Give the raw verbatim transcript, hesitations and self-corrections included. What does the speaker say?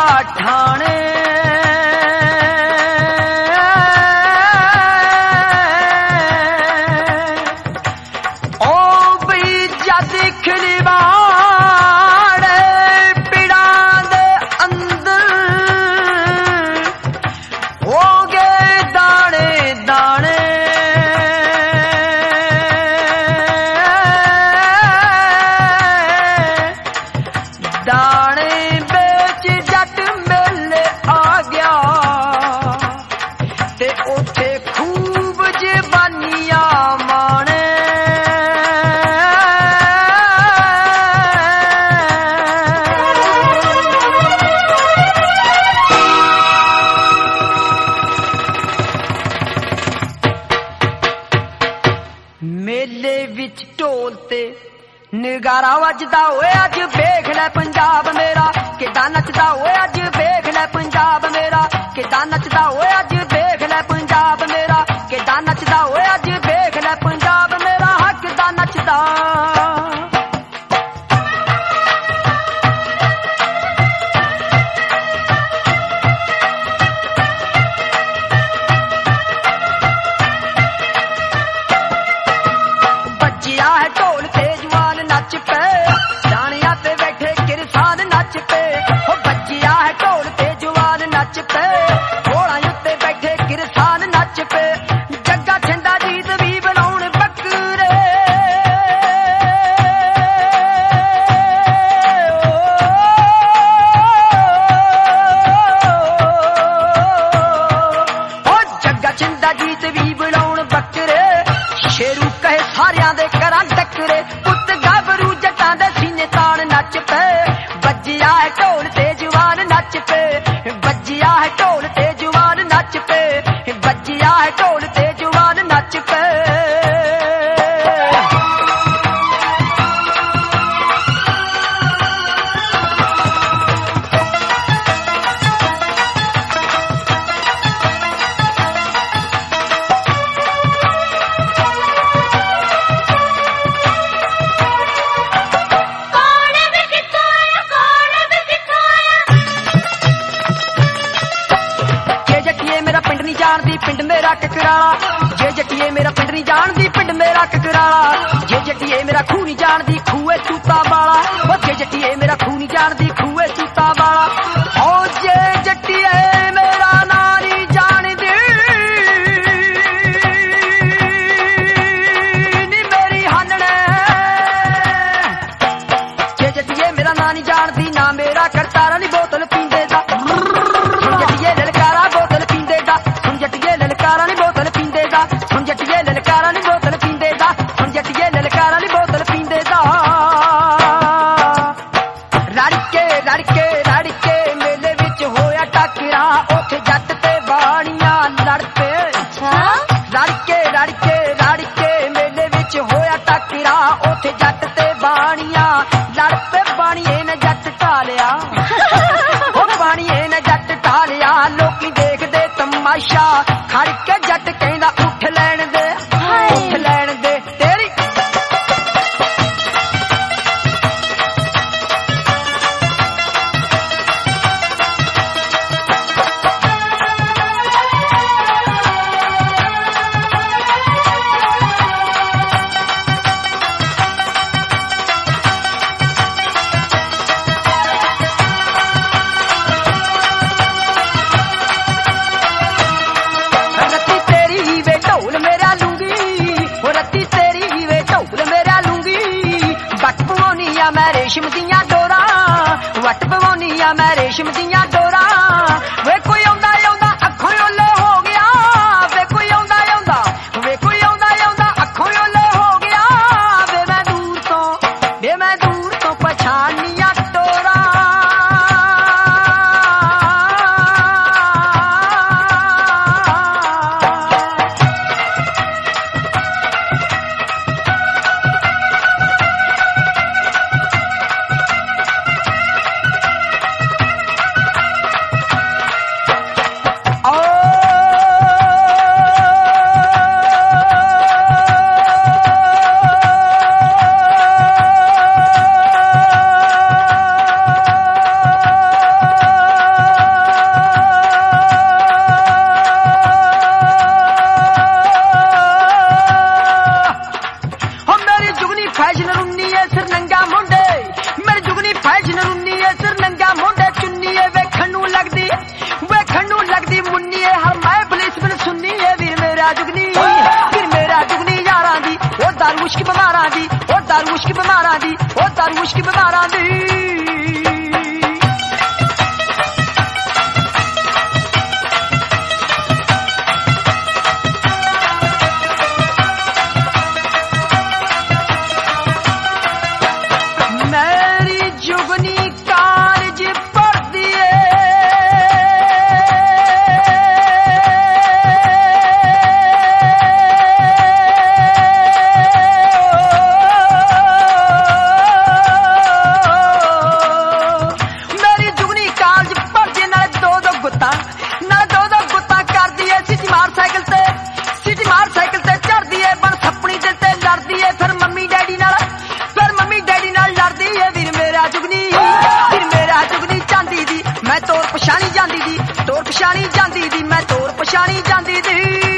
ठाणे ओ भी जद खिलवाड़े पिड़ा दे अंदर हो गए दाने दाने दाने बेच जट मेले आ गया ते उठे खूब जवानियां माने मेले विच ढोल ते नगारा वजदा होए अज वेख लै पंजाब मेरा किदां नचदा होए अज वेख लै पंजाब मेरा किदां नचदा होए अज वेख लै पंजाब मेरा किदां नचदा होए अज वेख लै पंजाब मेरा हा किदां नचदा बजिया है ढोल ते जवान नच पे जानिया ते बैठे किरसान नच पे हो बजिया है ढोल ते जवान नच पे घोड़ा उत्ते बैठे किरसान नच पे जग्गा छिंदा गीत भी बनाउण बकरे ओ जग्गा छिंदा गीत भी बनाउण बकरे शेरू कहे सारियां दे करां टकरे पुत गाभरू जटां दे सीने ताण नच पे बजिया है ढोल ते जवान नच पे बजिया है ढोल ते जवान नच पे बजिया है ढोल ते जवान नच पे जे जटिए मेरा पिंड नहीं जानदी पिंड मेरा ककराला जे जटिए मेरा पिंड नहीं जानदी पिंड मेरा ककराला जे जटिए मेरा खूह नहीं जानदी खूहे तूता वाला ओ जे जटिए मेरा खूह नहीं जानदी खूहे तूता वाला ओ जे जटिए मेरा नां नहीं जानदी नी मेरी हानणे जे जटिए मेरा नां नहीं जानदी ना मेरा करतारा नी बोतल पींदे दा जटिए ललकारा बोतल पींदे दा सुन जटिए ललकारा नी बोतल पींदे दा सुन जटिए ललकारा नी बोतल पींदे दा सुन जटिए ललकारा नी बोतल पींदे दा रड़के रड़के रड़के मेले विच होया टकरा उथे जट ते बाणियां लड़ पे रड़के रड़के रड़के मेले विच होया टकरा उथे जट ते बाणियां लड़ पे बाणिए ने जट ढालिया ओ बाणिए ने जट ढालिया लोकी देखदे तमाशा खड़ के जट कहंदा उठ लैण दे उठ लैण दे तेरी रत्ती तेरी वे ढोल मेरा लूंगी ओ रत्ती तेरी वे ढोल मेरा लूंगी वट पवाउनिया मैं रेशम दियां डोरा वट पवाउनिया मैं रेशम दियां डोरा वे कोई आਉਂਦਾ ਆਉਂਦਾ ਅੱਖੋਂ ਓਲੇ ਹੋ ਗਿਆ ਵੇ ਕੋਈ ਆਉਂਦਾ ਆਉਂਦਾ ਵੇ ਕੋਈ ਆਉਂਦਾ ਆਉਂਦਾ ਅੱਖੋਂ ਓਲੇ ਹੋ ਗਿਆ ਵੇ ਮੈਂ ਦੂਰ ਤੋਂ ਵੇ ਮੈਂ ਦੂਰ ਤੋਂ ਪਛਾਣੀਆਂ ਟੋਰਾ ਮੁਸ਼ਕ ਬਿਮਾਰਾਂ ਦੀ ਉਹ ਦਾਰੂ ਮੁਸ਼ਕ ਬਿਮਾਰਾਂ ਦੀ ਉਹ ਦਾਰੂ ਮੁਸ਼ਕ ਬਿਮਾਰਾਂ ਦੀ ਮੈਂ ਤੋਰ ਪਛਾਣੀ ਜਾਂਦੀ ਦੀ ਤੋਰ ਪਛਾਣੀ ਜਾਂਦੀ ਦੀ ਮੈਂ ਤੋਰ ਪਛਾਣੀ ਜਾਂਦੀ ਦੀ